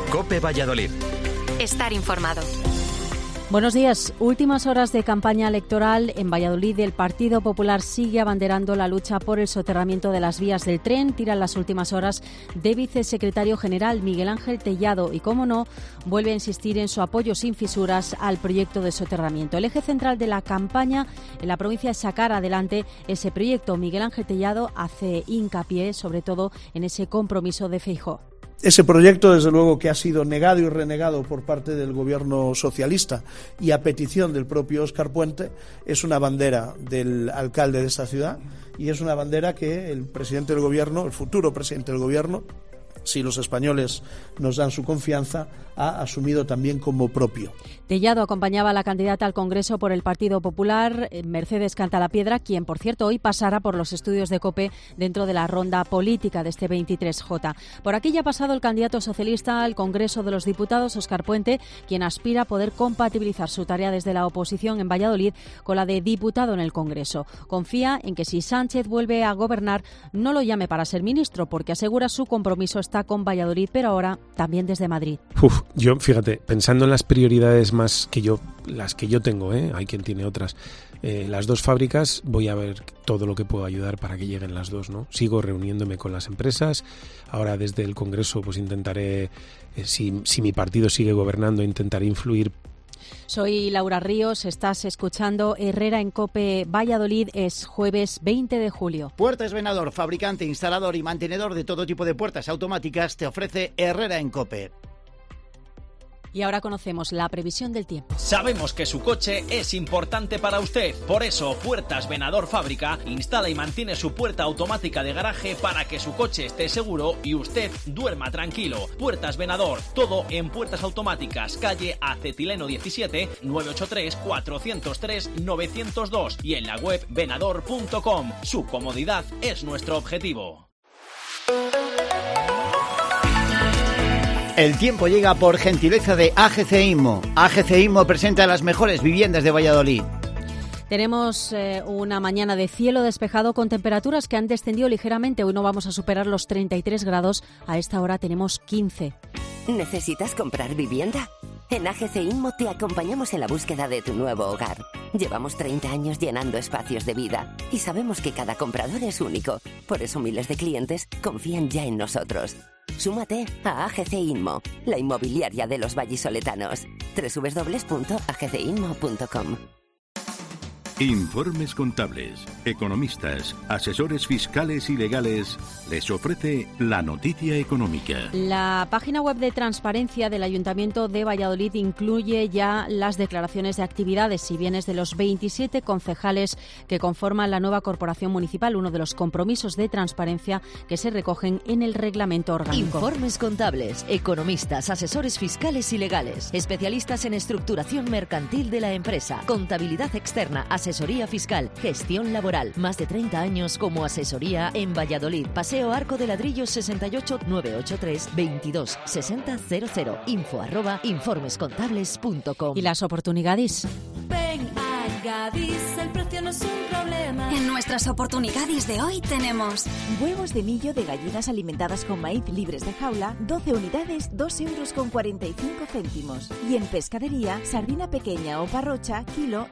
COPE Valladolid. Estar informado. Buenos días. Últimas horas de campaña electoral en Valladolid. El Partido Popular sigue abanderando la lucha por el soterramiento de las vías del tren. Tiran las últimas horas de vicesecretario general Miguel Ángel Tellado y, como no, vuelve a insistir en su apoyo sin fisuras al proyecto de soterramiento. El eje central de la campaña en la provincia es sacar adelante ese proyecto. Miguel Ángel Tellado hace hincapié sobre todo en ese compromiso de Feijóo. Ese proyecto, desde luego, que ha sido negado y renegado por parte del gobierno socialista y a petición del propio Óscar Puente, es una bandera del alcalde de esta ciudad y es una bandera que el presidente del gobierno, el futuro presidente del gobierno, si los españoles nos dan su confianza, ha asumido también como propio. Tellado acompañaba a la candidata al Congreso por el Partido Popular, Mercedes Cantalapiedra, quien, por cierto, hoy pasará por los estudios de COPE dentro de la ronda política de este 23J. Por aquí ya ha pasado el candidato socialista al Congreso de los Diputados, Óscar Puente, quien aspira a poder compatibilizar su tarea desde la oposición en Valladolid con la de diputado en el Congreso. Confía en que si Sánchez vuelve a gobernar, no lo llame para ser ministro, porque asegura su compromiso está con Valladolid, pero ahora también desde Madrid. Yo, fíjate, pensando en las prioridades más que las que yo tengo, hay quien tiene otras, las dos fábricas, voy a ver todo lo que puedo ayudar para que lleguen las dos, ¿no? Sigo reuniéndome con las empresas, ahora desde el Congreso pues intentaré, si mi partido sigue gobernando, intentaré influir. Soy Laura Ríos, estás escuchando Herrera en COPE Valladolid, es jueves 20 de julio. Puertas Venador, fabricante, instalador y mantenedor de todo tipo de puertas automáticas, te ofrece Herrera en COPE. Y ahora conocemos la previsión del tiempo. Sabemos que su coche es importante para usted. Por eso, Puertas Venador Fábrica instala y mantiene su puerta automática de garaje para que su coche esté seguro y usted duerma tranquilo. Puertas Venador, todo en puertas automáticas. Calle Acetileno 17, 983-403-902 y en la web venador.com. Su comodidad es nuestro objetivo. El tiempo llega por gentileza de AGC Inmo. AGC Inmo presenta las mejores viviendas de Valladolid. Tenemos una mañana de cielo despejado con temperaturas que han descendido ligeramente. Hoy no vamos a superar los 33 grados. A esta hora tenemos 15. ¿Necesitas comprar vivienda? En AGC Inmo te acompañamos en la búsqueda de tu nuevo hogar. Llevamos 30 años llenando espacios de vida y sabemos que cada comprador es único. Por eso miles de clientes confían ya en nosotros. Súmate a AGC Inmo, la inmobiliaria de los vallisoletanos. www.agcinmo.com. Informes Contables, economistas, asesores fiscales y legales les ofrece la noticia económica. La página web de transparencia del Ayuntamiento de Valladolid incluye ya las declaraciones de actividades y bienes de los 27 concejales que conforman la nueva corporación municipal, uno de los compromisos de transparencia que se recogen en el reglamento orgánico. Informes Contables, economistas, asesores fiscales y legales, especialistas en estructuración mercantil de la empresa, contabilidad externa, asesoría fiscal, gestión laboral. Más de 30 años como asesoría en Valladolid. Paseo Arco de Ladrillo 68 983 22 60 00. info@informescontables.com. ¿Y las oportunidades? Ven a Gadis, el precio no es un problema. En nuestras oportunidades de hoy tenemos huevos de millo de gallinas alimentadas con maíz libres de jaula, 12 unidades, 2,45 €. Y en pescadería, sardina pequeña o parrocha, kilo,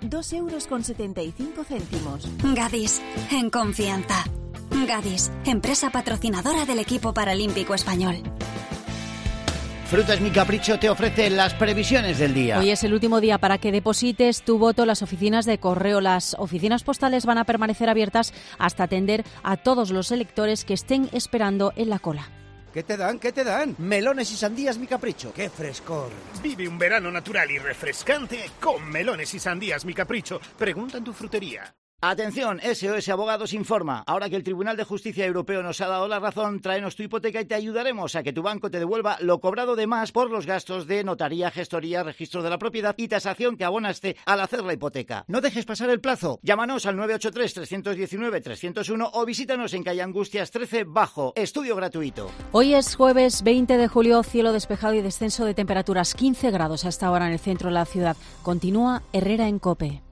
2,75 €. Gadis, en confianza. Gadis, empresa patrocinadora del equipo paralímpico español. Frutas Mi Capricho te ofrece las previsiones del día. Hoy es el último día para que deposites tu voto en las oficinas de correo. Las oficinas postales van a permanecer abiertas hasta atender a todos los electores que estén esperando en la cola. ¿Qué te dan? ¿Qué te dan? Melones y sandías Mi Capricho. ¡Qué frescor! Vive un verano natural y refrescante con melones y sandías Mi Capricho. Pregunta en tu frutería. Atención, SOS Abogados informa. Ahora que el Tribunal de Justicia Europeo nos ha dado la razón, tráenos tu hipoteca y te ayudaremos a que tu banco te devuelva lo cobrado de más por los gastos de notaría, gestoría, registro de la propiedad y tasación que abonaste al hacer la hipoteca. No dejes pasar el plazo. Llámanos al 983-319-301 o visítanos en calle Angustias 13 Bajo. Estudio gratuito. Hoy es jueves 20 de julio, cielo despejado y descenso de temperaturas, 15 grados hasta ahora en el centro de la ciudad. Continúa Herrera en COPE.